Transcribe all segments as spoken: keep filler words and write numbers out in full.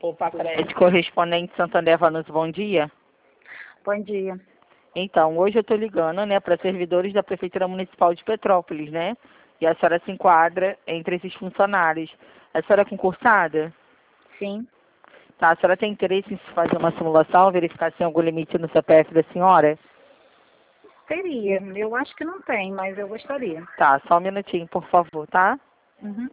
Opa, crédito correspondente Santander Vanucci, bom dia. Bom dia. Então, hoje eu estou ligando, né, para servidores da Prefeitura Municipal de Petrópolis, né? E a senhora se enquadra entre esses funcionários. A senhora é concursada? Sim. Tá, a senhora tem interesse em fazer uma simulação, verificar se tem algum limite no C P F da senhora? Teria. Eu acho que não tem, mas eu gostaria. Tá, só um minutinho, por favor, tá? Uhum.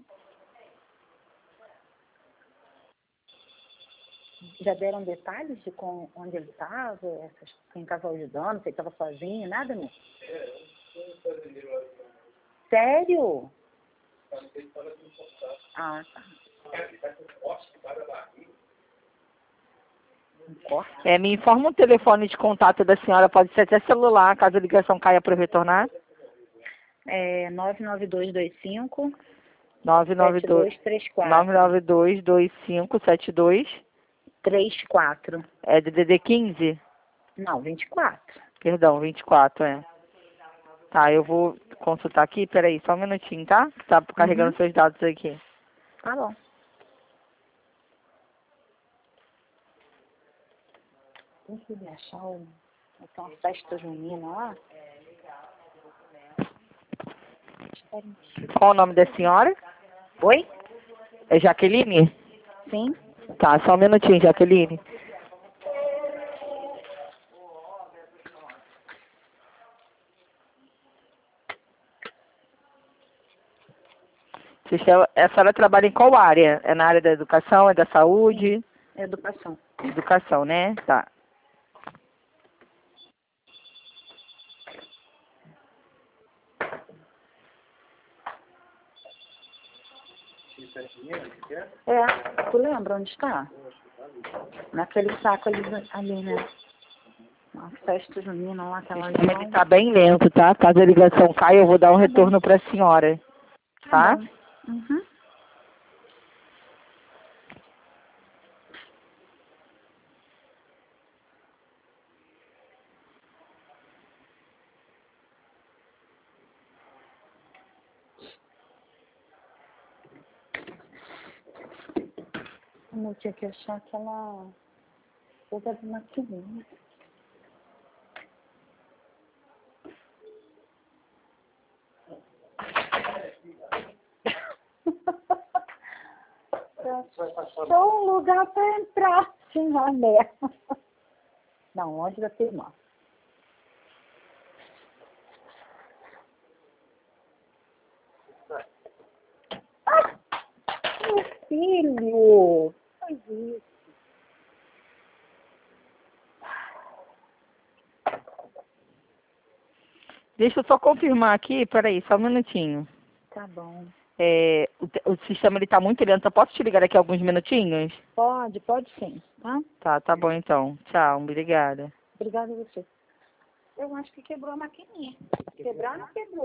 Já deram detalhes de com, onde ele estava, quem estava ajudando, se ele estava sozinho, nada, não? Sério? Ah, tá. Um corte? É, me informa o telefone de contato da senhora, pode ser até celular, caso a ligação caia para eu retornar. É nove nove dois dois cinco nove nove sete dois dois três quatro. nove nove dois dois cinco sete dois. três quatro. É D D D quinze? Não, vinte e quatro. Perdão, vinte e quatro, é. Tá, eu vou consultar aqui, peraí, só um minutinho, tá? Tá carregando Uhum. seus dados aqui. Tá bom. Consegui achar o... Tem uma festa junina lá. Qual o nome da senhora? Oi? É Jaqueline? Sim. Tá, só um minutinho, Jaqueline. Sistema- A senhora trabalha em qual área? É na área da educação, é da saúde? Educação. Educação, né? Tá. É, tu lembra onde está? Naquele saco ali, ali né? Uma festa junina lá, aquela Mas ele tá bem lento, tá? Caso a ligação caia, eu vou dar um Tá retorno pra senhora. Tá? bom. Uhum. Eu tinha que achar aquela coisa de maquininha. Só um lugar para entrar, na merda. Não, onde da tua irmã? Ah, meu filho! Faz isso. Deixa eu só confirmar aqui, peraí, só um minutinho. Tá bom. É, o, te- o sistema ele tá muito lento, eu posso te ligar daqui a alguns minutinhos? Pode, pode sim, tá? Tá, tá bom então. Tchau, obrigada. Obrigada a você. Eu acho que quebrou a maquininha. Quebrar não quebrou.